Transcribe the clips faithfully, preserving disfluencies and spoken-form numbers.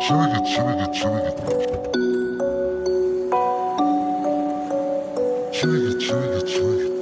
چی میگید چی میگید چی میگید چی میگید چی میگید چی میگید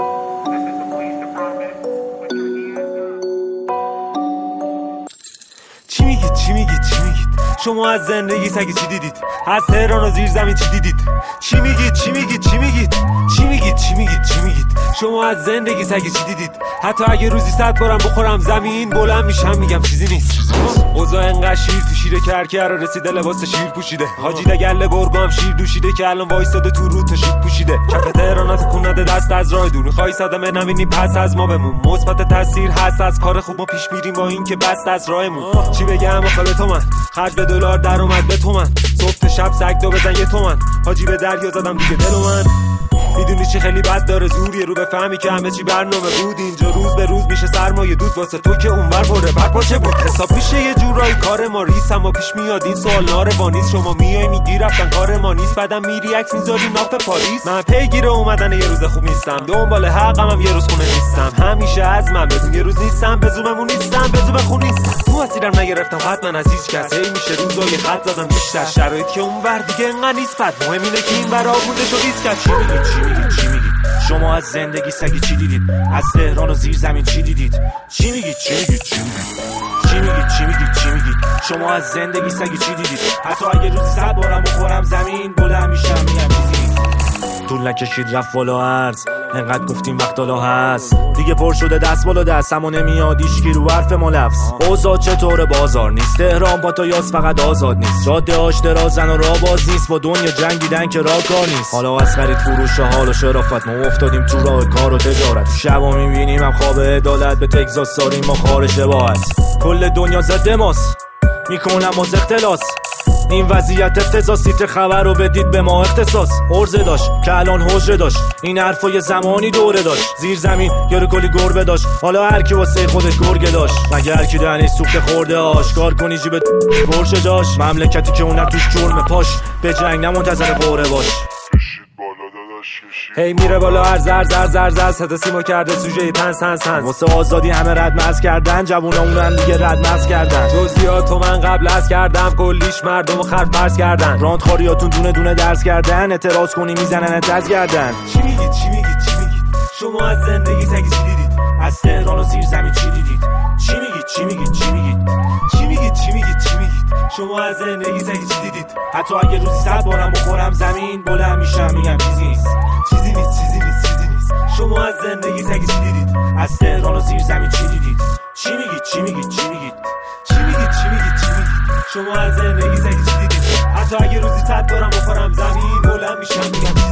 چی میگید چی میگید چی میگید شما از زندگی سگی چی دیدید؟ از تهران و زیر زمین چی دیدید؟ چی میگید چی میگید چی میگید چی میگید چی میگید چی میگید شما از زندگی سگی چی دیدید؟ حتی اگه روزی صد بارم بخورم زمین بلند میشم میگم چیزی نیست. اوضاع انقدر شیر تو شیره که هر کی رو رسیده لباس شیر پوشیده. حاجی دگل گرگو هم شیر دوشیده که الان وایساده تو رو تا شیر پوشیده. کف تهرانات کند دست از راه دور میخوای صدمه نبینی پس از ما بمون. مثبت تاثیر هست از کار خوب ما پیش میریم با این که بست از راهمون. چی بگم آخه به تو من خرج به دلار در اومد به تو من صبح تا شب سگ دو بزن یه تومن. حاجی به دریا زدم دیگه دل من میدونی چی خیلی بد داره زوریه رو بفهمی که همه چی برنامه بود. اینجا روز به روز میشه سرمایه دود واسه تو که اونور بره بعد باچه بود حساب میشه یه جورایی کار ما ریس. اما پیش میاد این سوال ناروا نیست. شما میای میگی رفتن کار ما نیست بعدم میری عکس میذاری ناف پاریس. من پیگیر اومدن یه روز خوب نیستم دنبال حقم هم یه روز خونه نیستم. همیشه از من بدون یه روز نیستم به زوممون نیستم به زوم خون نیستم. تو اسیرم نگرفتم حتما از هیچ کس. هی میشه روزای خط زدم بیشتر شرایط که اونور دیگه انقدر نیست بد. مهم اینه که این ور آبونده شو ریس کرد. چی میگی چی میگی چی میگید شما از زندگی سگی چی دیدید؟ از تهران و زیر زمین چی دیدید؟ چی میگید چی میگید چی میگید چی میگید چی میگید چی میگید شما از زندگی سگی چی دیدید؟ حتی اگه روزی صد بارم بخورم زمین بلند میشم میگم چیزی نیست. طول نکشید رفت بالا عرض انقدر گفتیم وقت حالا هست دیگه پر شده دست بالا دست اما نمیاد ایشکی رو حرف ما لفظ. اوضاع چطور بازار نیست تهران با تا یاس فقط آزاد نیست. جاده هاش درازن و راه باز نیست با دنیا جنگیدن که راه کار نیست. حالا از خرید فروش و حال و شرافت ما افتادیم تو راه کار و تجارت. شبا میبینیم هم خواب عدالت به تگزاس ساریم ما خار شباهت. کل دنیا ضد ماست میکنم از اختلاس. این وضعیت افتضاح سیت خبر رو بدید به ما اختصاص. عرضه داشت که الان حجره داشت این حرفا یه زمانی دوره داشت. زیر زمین یارو کلی گربه داشت حالا هر کی واسه خودش گرگه داشت. مگه هر کی دهنش سوخته خورده آشکار کنی جیب برشه داشت. مملکتی که اونم توش جرم پاش به جنگ نمنتظر قوره باش. هی hey, میره بالا هر زر زر زر زر صدا سیما کرده سوژه تن سن سن. واسه آزادی همه رد مز کردن جوونا اونم دیگه رد مز کردن. جزئیاتو من قبل از کردم کلیش مردمو خرف فرض کردن. راند خاریاتون دونه دونه درس کردن اعتراض کنی میزنن تز گردن. چی میگید چی میگید چی میگید شما از زندگی سگی چی دیدید؟ از تهران و زیر زمین چی دیدید؟ چی میگید چی میگید چی میگید چی میگید چی میگید چی میگید شما از زندگی سگی چی دیدید؟ حتی اگه روزی صد بارم بخورم زمین بلند میشم میگم چیزی نیست چیزی نیست چیزی نیست چیزی نیست شما از زندگی سگی چی دیدید؟ از تهران و زیر زمین چی دیدید؟ چی میگید چی میگید چی میگید چی میگید چی میگید چی میگید شما از زندگی سگی چی دیدید؟ حتی اگه روزی صد بارم بخورم زمین بلند میشم میگم